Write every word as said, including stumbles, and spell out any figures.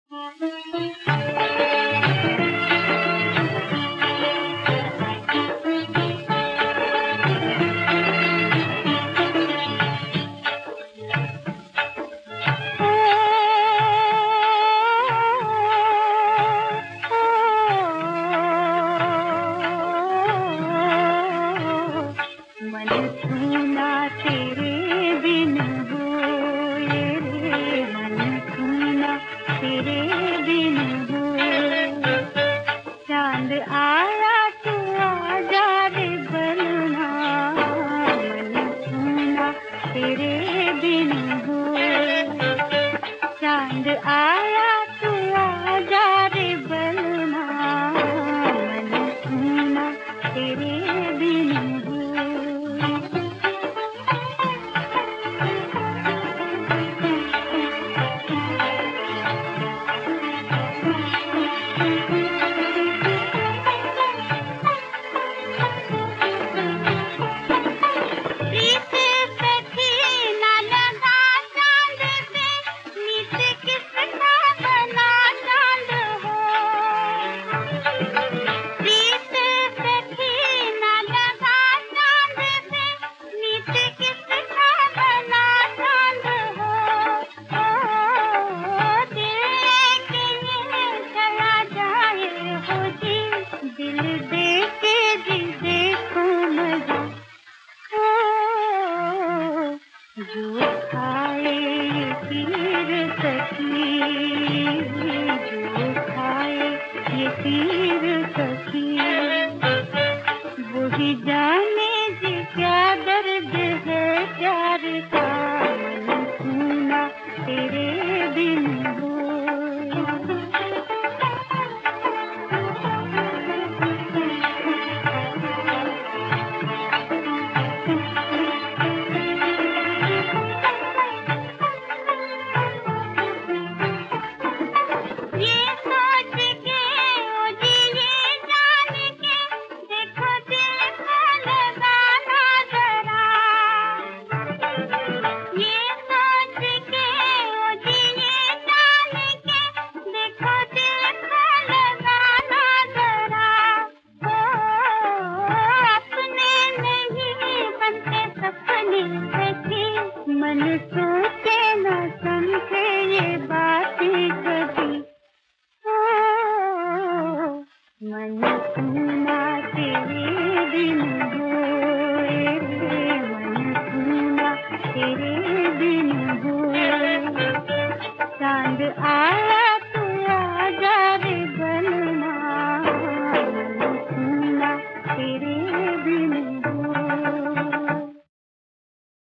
चांद आया तू आजा रे बलमा, मन सुना तेरे बिन जो खाए ये तीर सखी, जो खाए ये तीर सखी, वही जाने जी क्या दर्द है प्यार का, मन सुना तेरे बिन हो। मन सोचे न समझे ये बातें कभी, ओ मन सुना तेरे बिन होए, मन सुना तेरे बिन होए। चांद आया